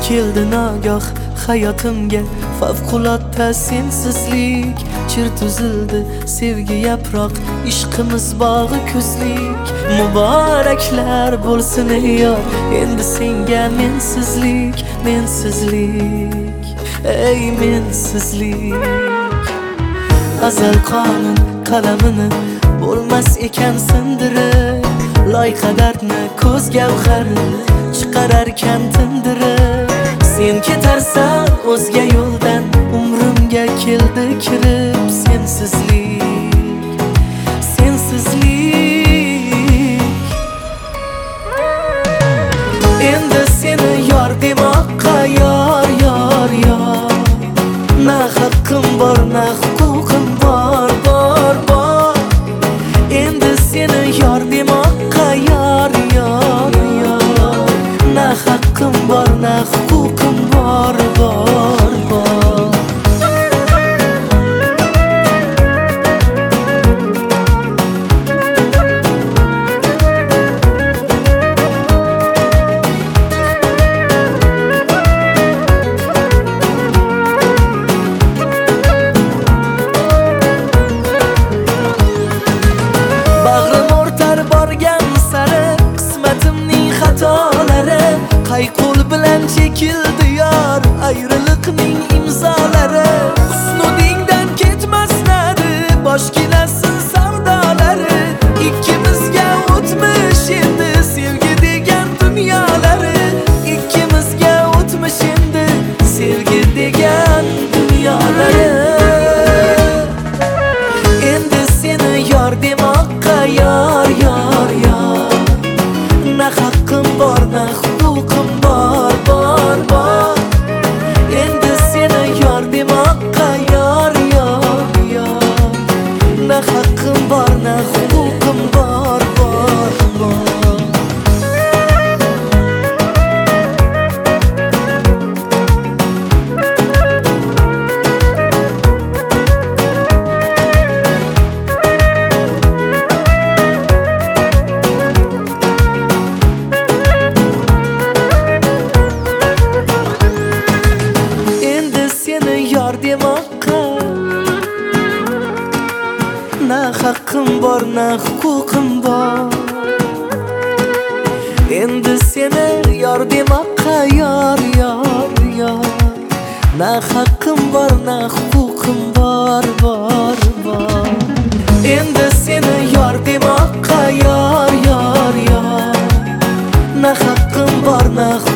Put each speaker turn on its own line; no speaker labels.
keldi nagoh hayotimga favqulodda sensizlik. Chir tuzildi sevgi yaproq, ishqimiz bog'i kuzlik. Muboraklar bo'lsin ey yor, endi senga mensizlik, mensizlik, ey mensizlik. Azal qonun qalamini bo'lmas ekan sindirib, loyqa dardni ko'z gavhari chiqararkan tindirib. Sen ketarsan o'zga yo'ldan, umrimga keldi kirib sensizlik, sensizlik. Endi seni yor demoqqa yor, yor, yor. Na haqqim bor, na huquqim bor, bor, bor. Endi seni yor demoqqa yor, yor, yor. Na haqqim bor, na huquqim bor, bor, bor. Qay qo'l bilan chekildi yor ayriliqning imzolari. Husnudingdan ketmaslari, bosh kelasin savdolari. Ikkimizga o'tmish endi sevgi degan dunyolari. Ikkimizga o'tmish endi sevgi degan dunyolari. Endi seni yor demoqqa yor, yor, yor. Na haqqim bor, na huquqim bor, bor, bor. Endi seni yor demoqqa yor, yor, yor. Na haqqim bor, na huquqim bor, bor, bor. Demoqqa na haqqim bor, na huquqim bor. Endi seni yor demoqqa yor, yor, yor. Na haqqim bor, na huquqim bor, bor, bor. Endi seni yor demoqqa yor, yor, yor. Na haqqim bor, na